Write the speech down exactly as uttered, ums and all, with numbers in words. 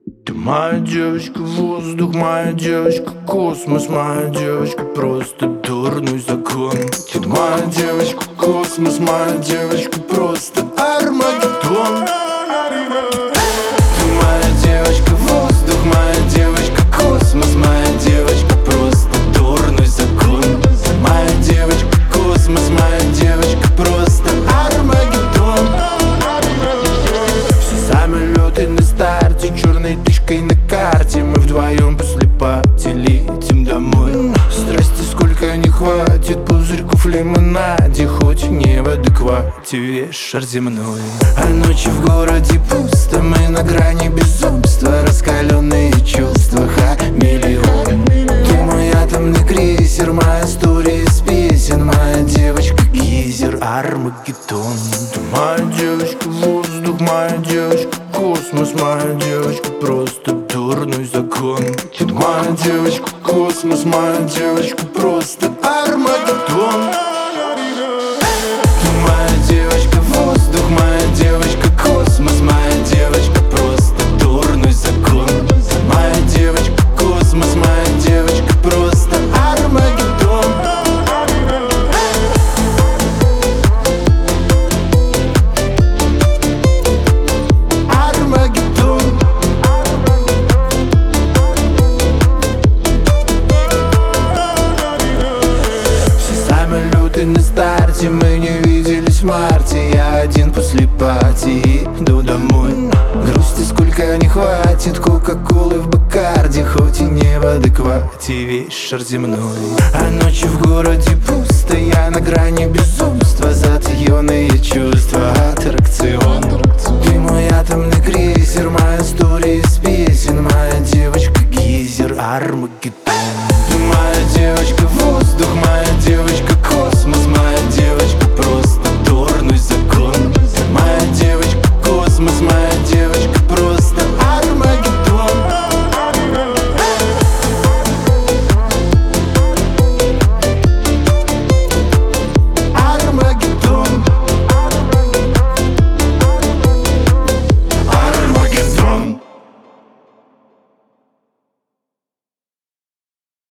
Ты моя девочка, воздух, моя девочка, космос, моя девочка, просто дурной закон. Ты моя девочка, космос, моя девочка, просто Армагеддон. Ты моя девочка, воздух, моя девочка, космос, моя девочка, просто дурной закон. Моя девочка, космос, моя девочка, просто Армагеддон. Все самолеты на старте, черной тычкой на карте. Мы вдвоем после пати летим домой. Страсти сколько не хватит пузырьков в лимонаде, хоть не в адеквате весь шар земной. А ночи в городе пусто, мы на грани безумства, раскаленные чувства, ха, миллион. Ты мой атомный крейсер, моя история из песен, моя девочка гейзер, Армагеддон. Ты моя девочка, воздух, моя девочка, космос, моя девочка, просто дурной закон. Ты моя девочка, космос, моя девочка, просто Армагеддон. Ты моя девочка, воздух, моя девочка, космос, моя девочка, просто дурной закон. Моя девочка, космос, моя девочка, просто Армагеддон. Армагеддон. Все самолеты на старте, мы не виделись в марте. Я один после пати иду домой. Грусти сколько не хватит, кока-колы в Бакарде, хоть и не в адеквате весь шар земной. А ночью в городе пусто, я на грани безумства, затаённые чувства, аттракцион. Ты мой атомный крейсер,